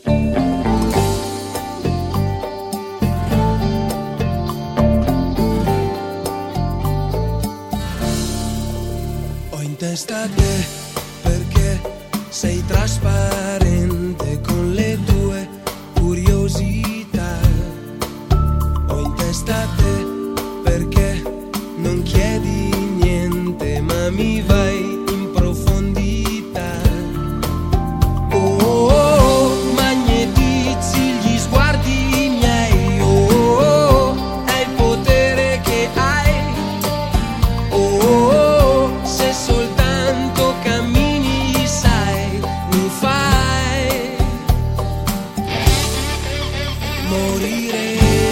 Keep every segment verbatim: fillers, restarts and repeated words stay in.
Ho in testa te perché sei trasparente con le tue curiosità. Ho in testa te perché non chiedi niente ma mi vai in profondità. Oh, oh, oh, magnetizzi gli sguardi miei. Oh, oh, oh, è il potere che hai. Oh, oh, oh, se soltanto cammini sai, mi fai morire.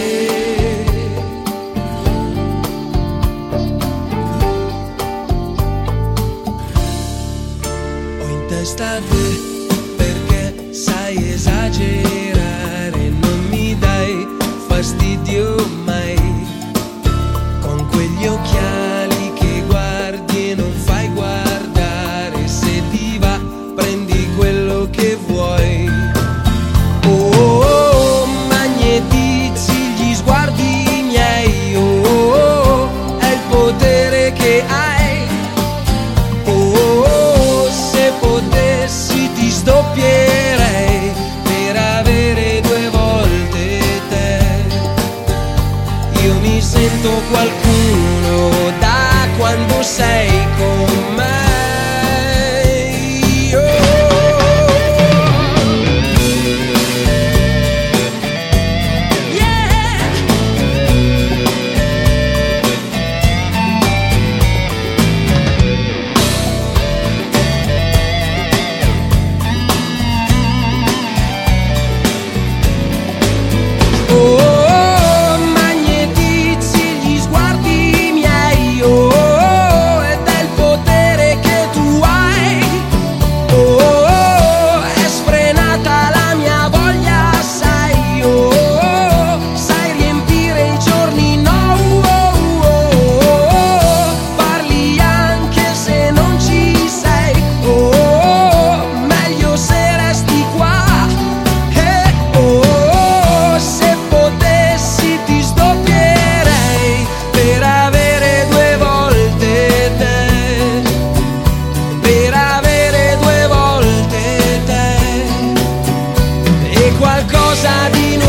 Testa te perché sai esagerare, non mi dai fastidio mai, con quegli occhiali che guardi e non fai guardare, se ti va prendi quello che vuoi. Oh, oh, oh, magnetizzi gli sguardi miei. Oh, oh, oh, è il potere che hai. Sdoppierei per avere due volte te. Io mi sento qualcuno da quando sei con me. Qualcosa di